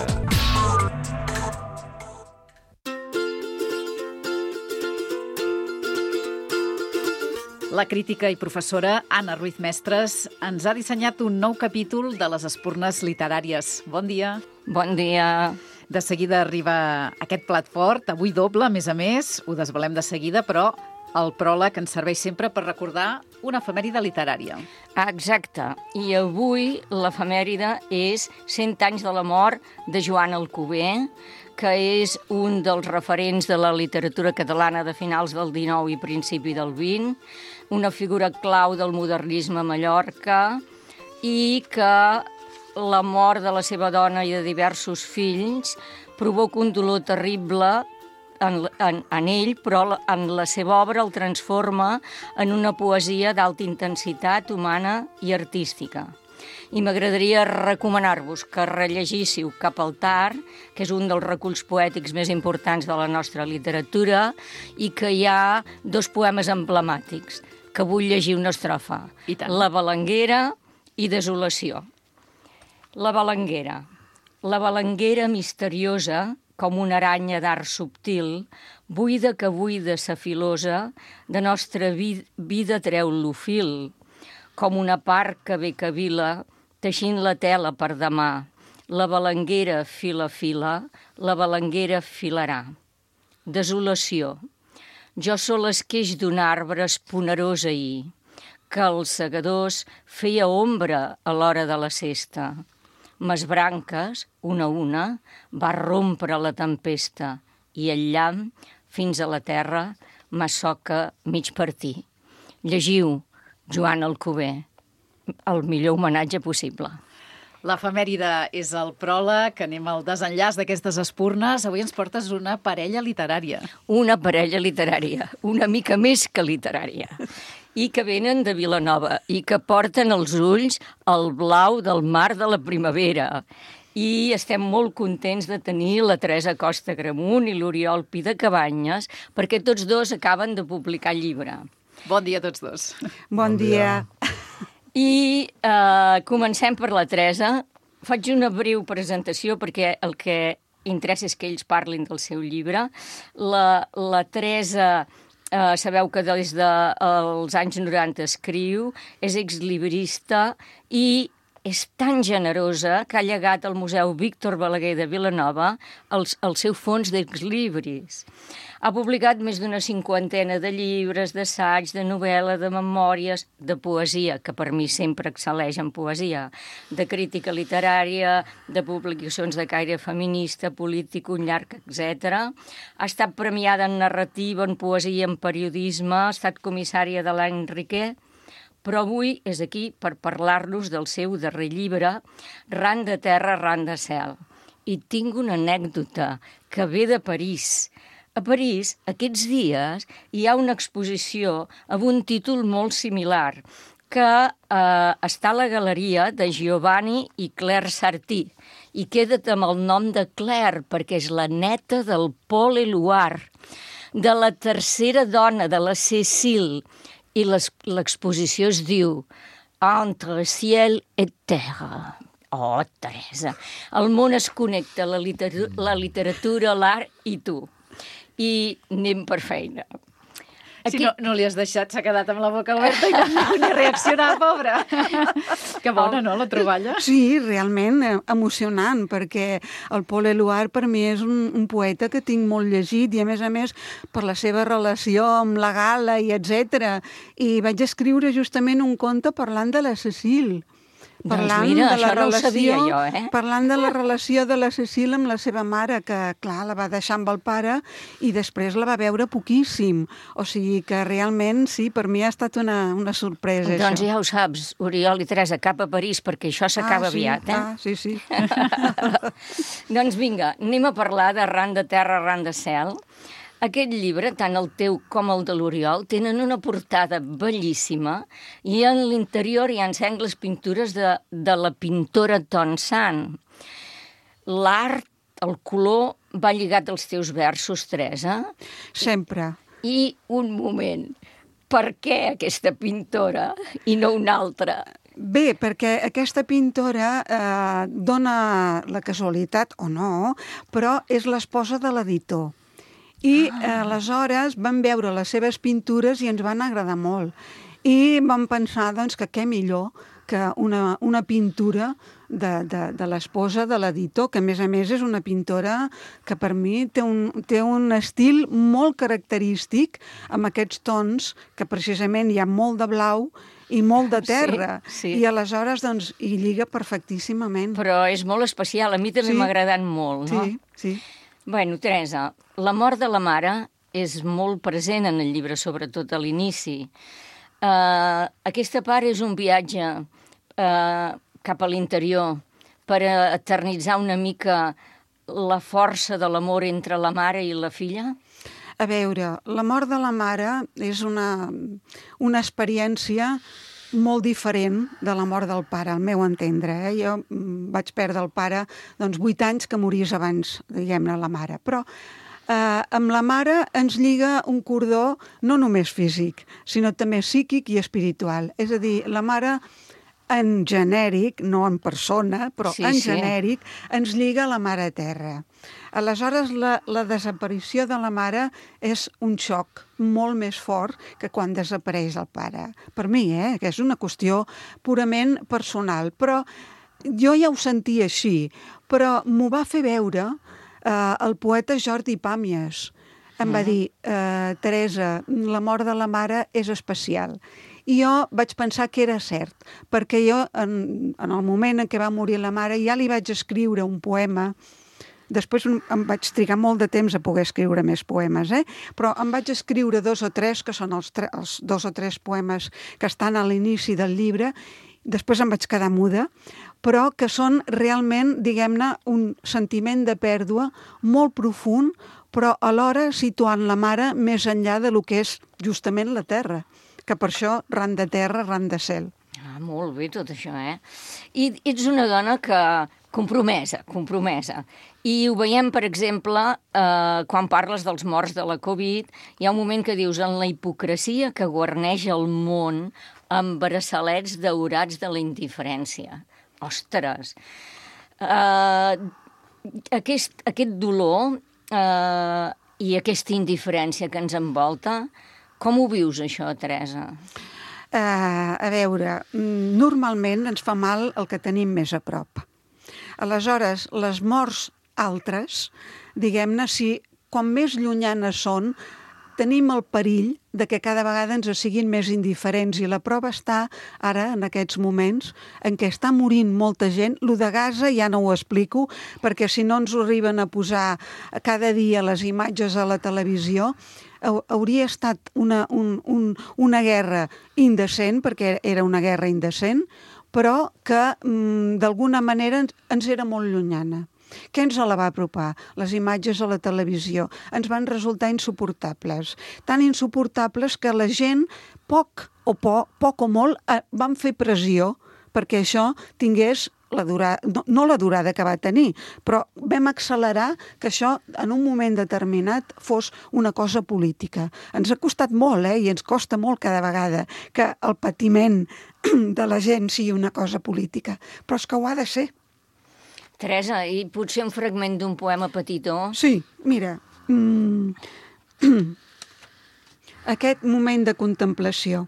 La crítica i professora Anna Ruiz Mestres ens ha dissenyat un nou capítol de les espurnes literàries. Bon dia. Bon dia. De seguida arriba aquest plat fort, avui doble, a més, ho desvelem de seguida, però el pròleg ens serveix sempre per recordar una efemèride literària. Exacte. I avui l'efemèride és 100 anys de la mort de Joan Alcover, que és un dels referents de la literatura catalana de finals del XIX i principi del XX, una figura clau del modernisme a Mallorca i que la mort de la seva dona i de diversos fills provoca un dolor terrible en ell, però en la seva obra el transforma en una poesia d'alta intensitat humana i artística. I m'agradaria recomanar-vos que rellegíssiu Cap al Tard, que és un dels reculls poètics més importants de la nostra literatura i que hi ha 2 poemes emblemàtics, que vull llegir una estrofa. La Balanguera i Desolació. La Balanguera. La balanguera misteriosa, com una aranya d'art subtil, buida que buida sa filosa, de nostra vida treu l'ofil, com una part que ve que vila, teixint la tela per demà. La balanguera fila fila, la balanguera filarà. Desolació. Jo sol esqueix d'un arbre esponerós ahir, que els segadors feia ombra a l'hora de la sesta. Mes branques, una a una, va rompre la tempesta i el llamp, fins a la terra, m'assoca mig partir. Llegiu Joan Alcover, el millor homenatge possible. L'efemèride és el pròleg, anem al desenllaç d'aquestes espurnes. Avui ens portes una parella literària. Una parella literària, una mica més que literària. I que venen de Vilanova i que porten els ulls al blau del mar de la primavera. I estem molt contents de tenir la Teresa Costa Gramunt i l'Oriol Pi de Cabanyes, perquè tots dos acaben de publicar llibre. Bon dia a tots dos. Bon dia. I comencem per la Teresa. Faig una breu presentació perquè el que interessa és que ells parlin del seu llibre. La Teresa... sabeu que des dels anys 90 escriu, és exlibrista i és tan generosa que ha llegat al Museu Víctor Balaguer de Vilanova el seu fons d'exlibris. Ha publicat més d'una 50 de llibres, d'assaig, de novel·la, de memòries, de poesia, que per mi sempre excel·leix en poesia, de crítica literària, de publicacions de caire feminista, polític, un llarg, etc. Ha estat premiada en narrativa, en poesia, en periodisme, ha estat comissària de l'any Riquet, però avui és aquí per parlar-nos del seu darrer llibre, Ran de terra, ran de cel. I tinc una anècdota que ve de París. A París, aquests dies, hi ha una exposició amb un títol molt similar, que està a la galeria de Giovanni i Claire Sarti, i queda't amb el nom de Claire, perquè és la neta del Paul Éluard, de la tercera dona de la Cécile, i l'exposició es diu Entre ciel et terre. Oh, Teresa, el món es connecta, la literatura, l'art i tu. I anem per feina. Si no li has deixat, s'ha quedat amb la boca oberta i no ni reaccionar, pobra. Que bona, no, la troballa? Sí, realment emocionant, perquè el Paul Éluard per mi és un poeta que tinc molt llegit i, a més, per la seva relació amb la gala i etc. I vaig escriure justament un conte parlant de la Cecile. Doncs mira, això no ho sabia jo, Parlant de la relació de la Cecile amb la seva mare, que, clar, la va deixar amb el pare i després la va veure poquíssim. O sigui que realment, sí, per mi ha estat una sorpresa, això. Doncs ja ho saps, Oriol i Teresa, cap a París, perquè això s'acaba aviat, sí. Doncs vinga, anem a parlar d'Arran de terra, arran de cel. Aquest llibre, tant el teu com el de l'Oriol, tenen una portada bellíssima i en l'interior hi ha les pintures de la pintora Tonsant. L'art, el color, va lligat als teus versos, Teresa? Sempre. I un moment, per què aquesta pintora i no una altra? Bé, perquè aquesta pintora dona la casualitat, o no, però és l'esposa de l'editor. I aleshores vam veure les seves pintures i ens van agradar molt. I vam pensar doncs, que què millor que una pintura de l'esposa de l'editor, que a més és una pintora que per mi té un estil molt característic amb aquests tons, que precisament hi ha molt de blau i molt de terra. Sí. I aleshores doncs, hi lliga perfectíssimament. Però és molt especial, a mi també m'ha agradat molt, no? Sí. Bueno, Teresa, la mort de la mare és molt present en el llibre, sobretot a l'inici. Aquesta part és un viatge cap a l'interior per eternitzar una mica la força de l'amor entre la mare i la filla? A veure, la mort de la mare és una experiència molt diferent de la mort del pare, al meu entendre. Jo vaig perdre el pare 8 anys que morís abans, diguem-ne, la mare. Però amb la mare ens lliga un cordó no només físic, sinó també psíquic i espiritual. És a dir, la mare en genèric, no en persona, però genèric, ens lliga a la mare terra. Aleshores, la desaparició de la mare és un xoc molt més fort que quan desapareix el pare. Per mi, que és una qüestió purament personal. Però jo ja ho sentia així, però m'ho va fer veure el poeta Jordi Pàmies. Em va dir, Teresa, la mort de la mare és especial. I jo vaig pensar que era cert, perquè jo, en el moment en què va morir la mare, ja li vaig escriure un poema. Després em vaig trigar molt de temps a poder escriure més poemes, però em vaig escriure 2 o 3, que són els 2 o 3 poemes que estan a l'inici del llibre. Després em vaig quedar muda, però que són realment, diguem-ne, un sentiment de pèrdua molt profund, però alhora situant la mare més enllà de lo que és justament la terra, que per això ran de terra, ran de cel. Molt bé tot això, I ets una dona que compromesa. I ho veiem, per exemple, quan parles dels morts de la Covid, hi ha un moment que dius, en la hipocresia que guarneix el món amb braçalets daurats de la indiferència. Ostres! Aquest dolor i aquesta indiferència que ens envolta, com ho vius, això, Teresa? A veure, normalment ens fa mal el que tenim més a prop. Aleshores, les morts altres, diguem-ne, si quan més llunyanes són, tenim el perill de que cada vegada ens siguin més indiferents, i la prova està ara, en aquests moments, en què està morint molta gent. Lo de Gaza ja no ho explico, perquè si no ens ho arriben a posar cada dia les imatges a la televisió, hauria estat una guerra indecent, perquè era una guerra indecent, però que d'alguna manera ens era molt llunyana. Què ens la va apropar? Les imatges a la televisió ens van resultar insuportables. Tan insuportables que la gent, poc o molt, van fer pressió perquè això tingués no la durada que va tenir, però vam accelerar que això en un moment determinat fos una cosa política. Ens ha costat molt, i ens costa molt cada vegada que el patiment de la gent sigui una cosa política, però és que ho ha de ser. Teresa, i potser un fragment d'un poema petitó? Sí, mira. aquest moment de contemplació.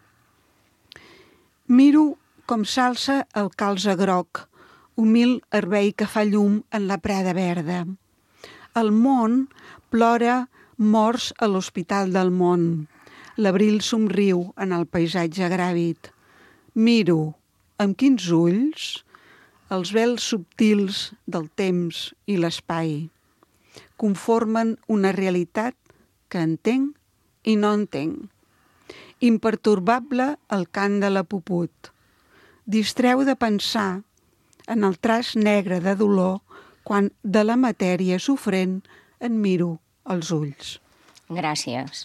Miro com s'alça el calze groc, humil herbei que fa llum en la prada verda. El món plora morts a l'Hospital del Món. L'abril somriu en el paisatge gràvid. Miro, amb quins ulls, els vels subtils del temps i l'espai. Conformen una realitat que entenc i no entenc. Impertorbable el cant de la puput. Distreu de pensar en el traç negre de dolor quan de la matèria sofrent en miro els ulls. Gràcies.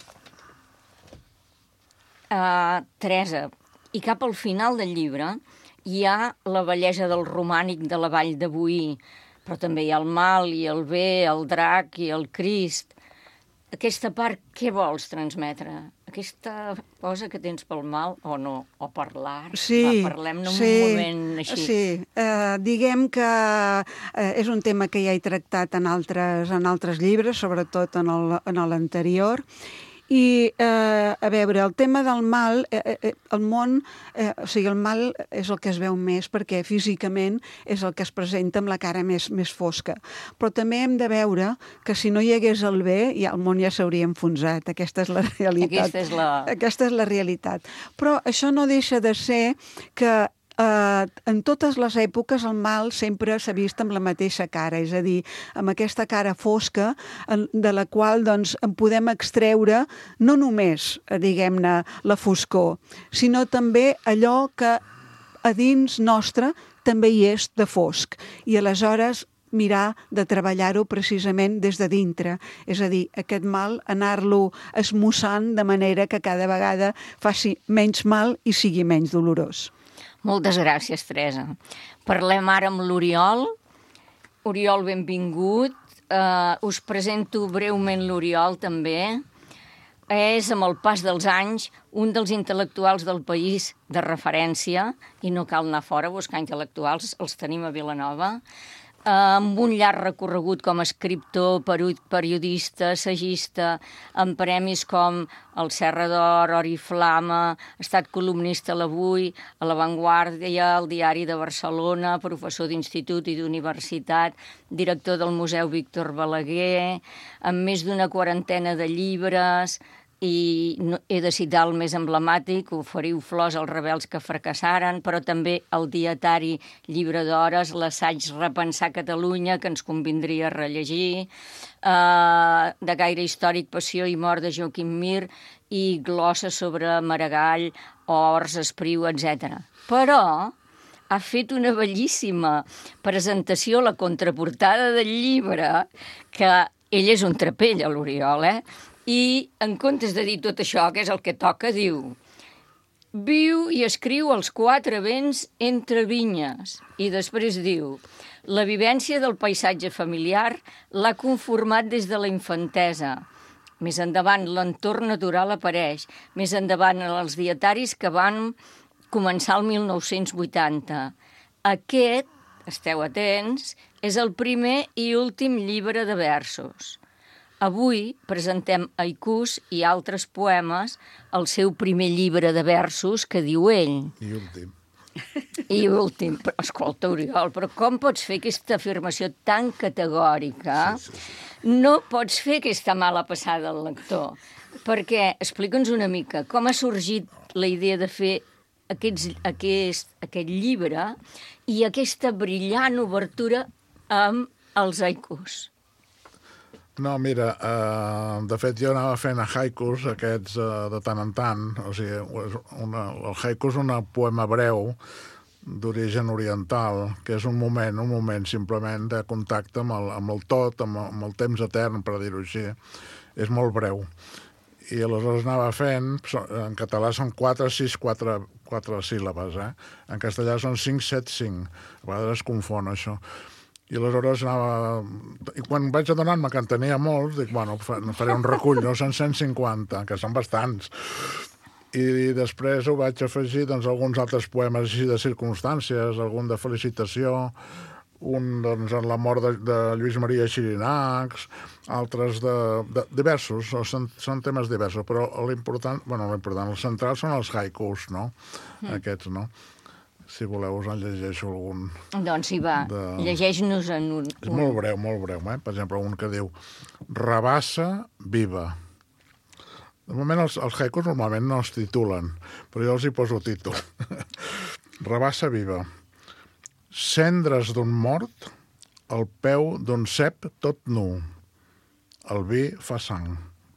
Teresa, i cap al final del llibre hi ha la bellesa del romànic de la Vall de Boí, però també hi ha el mal i el bé, el drac i el Crist. Aquesta part, què vols transmetre? Aquesta cosa que tens pel mal o no? O per l'art? Sí, parlem-ne un moment així. Sí, diguem que és un tema que ja he tractat en altres llibres, sobretot en l'anterior. I, a veure, el tema del mal, el món, o sigui, el mal és el que es veu més perquè físicament és el que es presenta amb la cara més fosca. Però també hem de veure que si no hi hagués el bé, el món ja s'hauria enfonsat. Aquesta és la realitat. Aquesta és la realitat. Però això no deixa de ser que en totes les èpoques el mal sempre s'ha vist amb la mateixa cara, és a dir, amb aquesta cara fosca de la qual doncs, en podem extreure no només, diguem-ne, la foscor, sinó també allò que a dins nostre també hi és de fosc. I aleshores mirar de treballar-ho precisament des de dintre. És a dir, aquest mal, anar-lo esmussant de manera que cada vegada faci menys mal i sigui menys dolorós. Moltes gràcies, Teresa. Parlem ara amb l'Oriol. Oriol, benvingut. Us presento breument l'Oriol, també. És, amb el pas dels anys, un dels intel·lectuals del país de referència, i no cal anar fora a buscar intel·lectuals, els tenim a Vilanova, amb un llarg recorregut com a escriptor, periodista, assagista, amb premis com el Serra d'Or, Or i Flama, ha estat columnista a l'Avui, a La Vanguardia, al Diari de Barcelona, professor d'institut i d'universitat, director del Museu Víctor Balaguer, amb més d'una quarantena de llibres, i he de citar el més emblemàtic, Oferiu flors als rebels que fracassaren, però també el dietari Llibre d'Hores, l'assaig Repensar Catalunya, que ens convindria rellegir, de gaire històric Passió i mort de Joaquim Mir, i glossa sobre Maragall, Ors, Espriu, etc. Però ha fet una bellíssima presentació a la contraportada del llibre, que ell és un trapell, l'Oriol, i en comptes de dir tot això, que és el que toca, diu: viu i escriu els quatre vents entre vinyes. I després diu: la vivència del paisatge familiar l'ha conformat des de la infantesa. Més endavant l'entorn natural apareix. Més endavant els dietaris que van començar el 1980. Aquest, esteu atents, és el primer i últim llibre de versos. Avui presentem haikus i altres poemes al seu primer llibre de versos, que diu ell. I últim. Però, escolta, Oriol, però com pots fer aquesta afirmació tan categòrica? Sí. No pots fer aquesta mala passada al lector. Perquè, explica'ns una mica, com ha sorgit la idea de fer aquest llibre i aquesta brillant obertura amb els haikus? No, mira, de fet jo anava fent haikus aquests de tant en tant. O sigui, el haiku és un poema breu d'origen oriental, que és un moment simplement de contacte amb el tot, amb el temps etern, per dir-ho així. És molt breu. I aleshores anava fent, en català són 4 síl·labes, en castellà són 5, 7, 5. A vegades es confon això. I aleshores anava... I quan vaig adonar-me que en tenia molts, dic, bueno, faré un recull, no? Són 150, que són bastants. I després ho vaig afegir, doncs, alguns altres poemes així de circumstàncies, algun de felicitació, un doncs, en la mort de Lluís Maria Xirinacs, altres de diversos, són temes diversos, però l'important, el central són els haikus, no? Aquests, no? Si voleu, us en llegeixo algun. Doncs sí, va, llegeix-nos en un. És molt breu, eh? Per exemple, un que diu Rabassa viva. De moment, els haikus normalment no es titulen, però jo els hi poso títol. Rabassa viva. Cendres d'un mort, al peu d'un cep tot nu. El vi fa sang.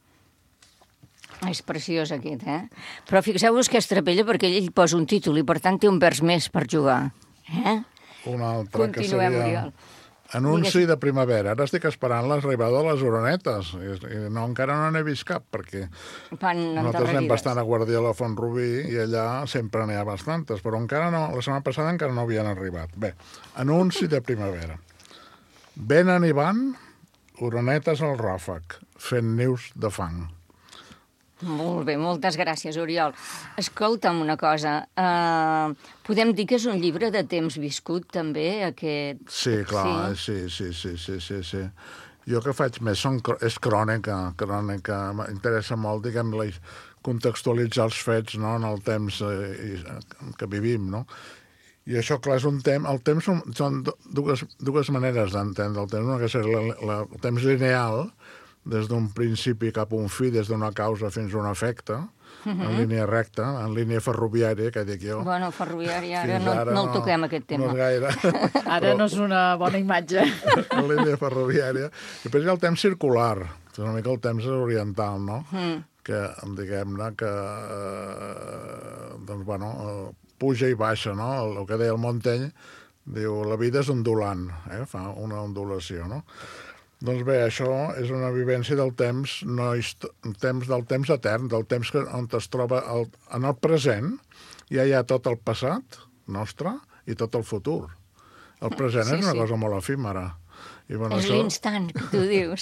És preciós aquest, eh? Però fixeu-vos que estrapella perquè ell posa un títol i per tant té un vers més per jugar. Un altre que Continuem, seria... Oriol. Anunci de primavera. Ara estic esperant l'arribada de les orenetes. I encara no n'he vist cap, perquè nosaltres anem bastant a Guardiola Font-rubí i allà sempre n'hi ha bastantes, però encara no, la setmana passada encara no havien arribat. Bé, anunci de primavera. Venen i van orenetes al ràfec, fent nius de fang. Molt bé, moltes gràcies, Oriol. Escolta'm una cosa, podem dir que és un llibre de temps viscut, també, aquest... Sí, clar, sí. Jo que faig més és crònica, m'interessa molt, diguem, contextualitzar els fets, no?, en el temps que vivim, no? I això, clar, és un temps... El temps són dues maneres d'entendre el temps. Una que és el temps lineal, des d'un principi cap a un fi, des d'una causa fins a un efecte, en línia recta, en línia ferroviària, que dic jo. Bueno, ferroviària, ara no el toquem, aquest tema. No és gaire. Ara no és una bona imatge. En línia ferroviària. I després hi ha el temps circular, que és una mica el temps oriental, no? Que, diguem-ne, que doncs, bueno, puja i baixa, no? El que deia el Montaigne, diu, la vida és ondulant, fa una ondulació, no? Doncs bé, això és una vivència del temps, del temps etern, del temps on es troba en el present, ja hi ha tot el passat nostre i tot el futur. El present és una cosa molt efímera. És l'instant, que tu dius.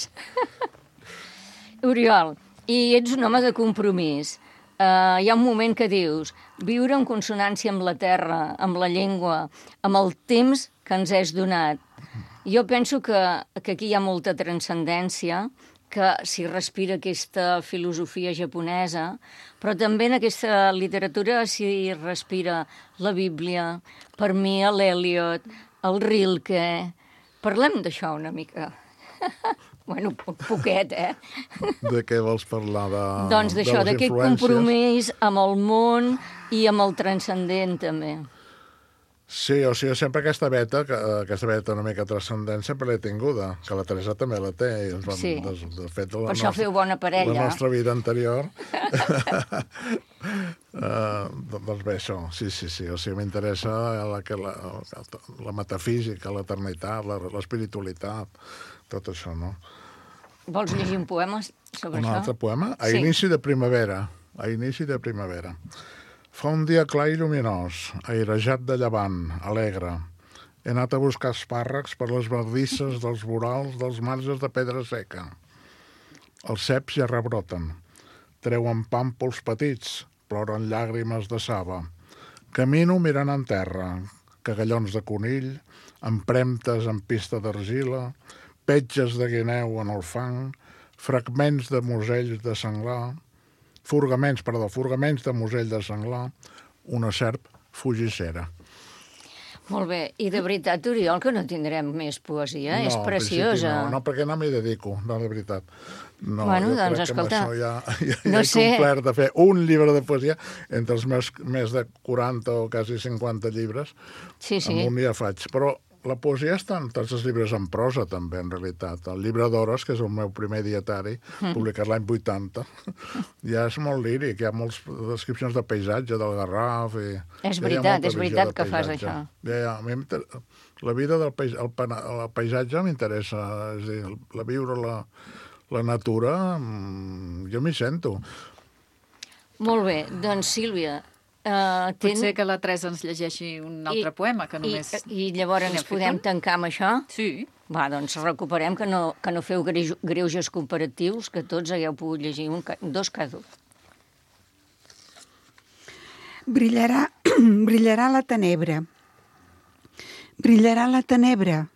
Oriol, i ets un home de compromís. Hi ha un moment que dius, viure en consonància amb la terra, amb la llengua, amb el temps que ens és donat. Jo penso que aquí hi ha molta transcendència, que s'hi respira aquesta filosofia japonesa, però també en aquesta literatura s'hi respira la Bíblia, per mi l'Eliot, el Rilke. Parlem d'això una mica. Bueno, poquet, De què vols parlar? Doncs d'això, d'aquest compromís amb el món i amb el transcendent, també. Sí, o sigui, sempre aquesta veta una mica transcendent sempre l'he tinguda, que la Teresa també la té. Sí, de fet, per això feu bona parella. La nostra vida anterior. Doncs bé, això, sí, o sigui, m'interessa la metafísica, l'eternitat, l'espiritualitat, tot això, no? Vols llegir un poema sobre això? Un altre poema? A inici de primavera. Fa un dia clar i lluminós, airejat de llevant, alegre. He anat a buscar espàrrecs per les bardisses dels vorals dels marges de pedra seca. Els ceps ja rebroten. Treuen pàmpols petits, ploren llàgrimes de saba. Camino mirant en terra, cagallons de conill, empremtes en pista d'argila, petges de guineu en el fang, fragments de musells de senglar, furgaments de musell de senglar, una serp fugissera. Molt bé, i de veritat, Oriol, que no tindrem més poesia, és preciosa. No, perquè no m'hi dedico, no, de veritat. No, bueno, doncs, escolta, ja he complert de fer un llibre de poesia entre els meus més de 40 o quasi 50 llibres. Sí. Amb un ja faig, però la poesia està en tots els llibres en prosa, també, en realitat. El llibre d'hores, que és el meu primer dietari, publicat l'any 80, ja és molt líric, hi ha moltes descripcions de paisatge, del Garraf... És veritat que fas això. La vida del paisatge m'interessa, és a dir, viure la natura, jo m'hi sento. Molt bé, doncs, Sílvia... Potser que la Teresa ens llegeixi un altre poema, que només... I llavors ens podem tancar amb això? Sí. Va, doncs recuperem que no feu greuges comparatius, que tots hagueu pogut llegir dos cada un. Brillarà la tenebra. Brillarà la tenebra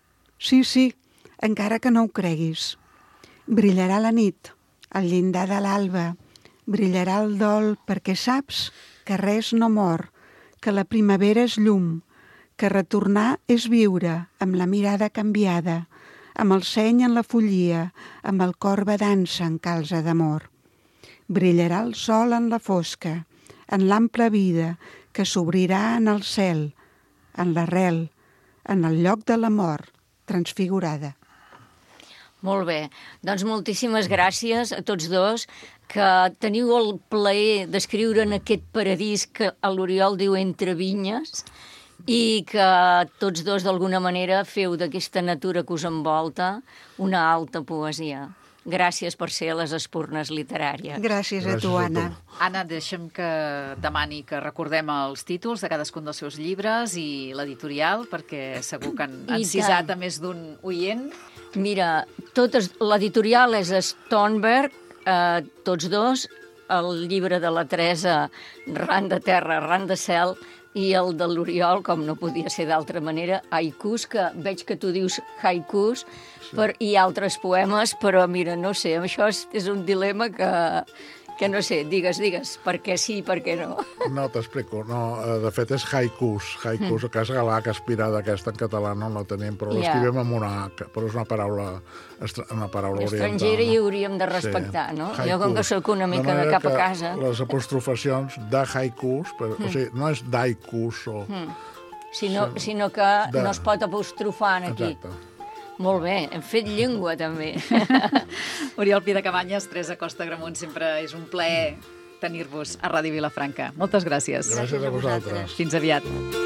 Sí, encara que no ho creguis. Brillarà la nit, al llindar de l'alba, brillarà el dol perquè saps que res no mor, que la primavera és llum, que retornar és viure amb la mirada canviada, amb el seny en la follia, amb el cor badança en calza d'amor. Brillarà el sol en la fosca, en l'ampla vida que s'obrirà en el cel, en l'arrel, en el lloc de la mort transfigurada. Molt bé. Doncs moltíssimes gràcies a tots dos, que teniu el plaer d'escriure en aquest paradís que l'Oriol diu entre vinyes, i que tots dos d'alguna manera feu d'aquesta natura que us envolta una alta poesia. Gràcies per ser a les espurnes literàries. Gràcies a tu, Anna. Anna, deixa'm que demani que recordem els títols de cadascun dels seus llibres i l'editorial, perquè segur que han encisat a més d'un oient. Mira, l'editorial és Stoneberg, tots dos, el llibre de la Teresa, Ran de terra, ran de cel, i el de l'Oriol, com no podia ser d'altra manera, haikus, que veig que tu dius haikus, i altres poemes, però mira, no sé, això és un dilema que no sé, digues, per què sí i per què no. No, t'explico, no, de fet és haikus, que és galà, que aspira d'aquesta en català no la tenim, però l'escrivim amb però és una paraula oriental. Estrangera i hauríem de respectar, no? Jo, com que soc una mica de cap a casa. Les apostrofacions de haikus, o sigui, no és d'haikus, sinó que no es pot apostrofar aquí. Exacte. Molt bé, hem fet llengua, també. Oriol Pidecabanyes, Teresa Costa Gramunt, sempre és un plaer tenir-vos a Ràdio Vilafranca. Moltes gràcies. Gràcies a vosaltres. Fins aviat.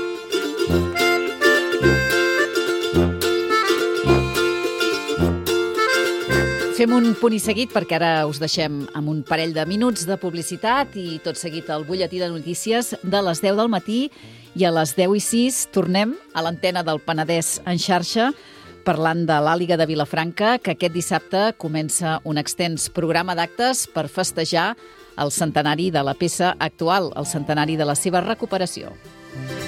Fem un punt i seguit perquè ara us deixem amb un parell de minuts de publicitat i tot seguit el butlletí de notícies de les 10 del matí, i a les 10:06 tornem a l'antena del Penedès en xarxa parlant de l'Àliga de Vilafranca, que aquest dissabte comença un extens programa d'actes per festejar el centenari de la peça actual, el centenari de la seva recuperació.